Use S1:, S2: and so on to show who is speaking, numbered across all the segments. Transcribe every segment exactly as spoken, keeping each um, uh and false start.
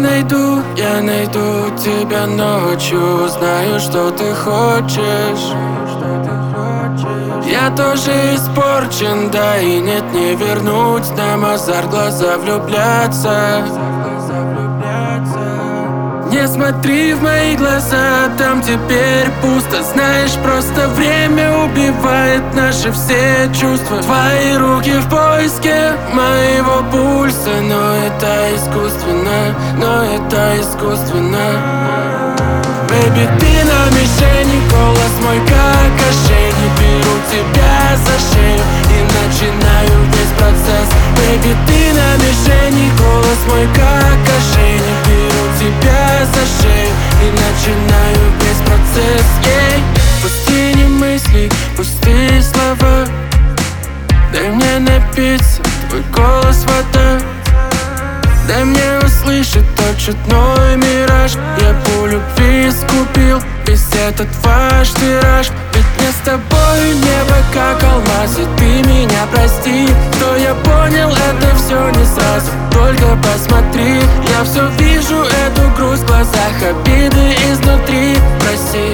S1: найду, я найду тебя ночью. Знаю, что ты хочешь. Я тоже испорчен, да и нет, не вернуть нам азарт, глаза влюбляться. Не смотри в мои глаза, там теперь пусто. Знаешь, просто время убивает наши все чувства. Твои руки в поиске моего пульса, но это искусственно, но это искусственно. Бэйби, ты на мишени, голос мой как ошейник. Беру тебя за шею и начинаю весь процесс. Бэйби, ты на мишени, голос мой как ошейник. Беру тебя за шею и начинаю весь процесс. Ей, пустыни мыслей, пустые слова. Дай мне напиться, твой голос вода. Дай мне услышать тот чудной мираж. Я по любви скупил весь этот ваш тираж. Ведь мне с тобой небо как алмаз. И ты меня прости, что я понял это все не сразу. Только посмотри, я все вижу, эту грусть в глазах, обиды изнутри. Прости,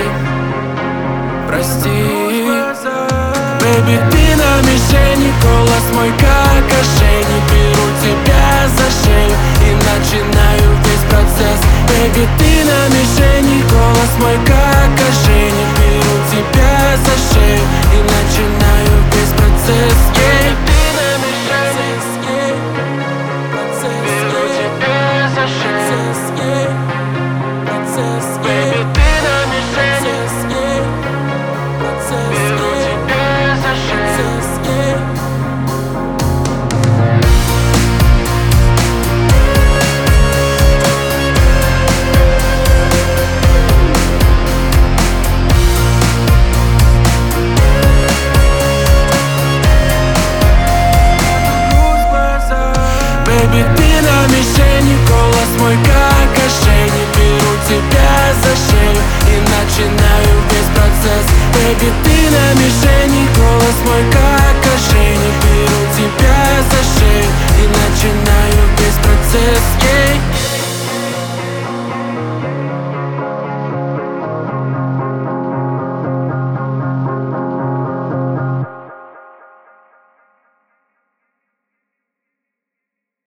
S1: прости. Бэйби, ты на мишени, голос мой как ошейник. Беру тебя за шею и начинаю весь процесс. Бэйби, ты на мишени, голос мой как ошейник. Беру тебя за шею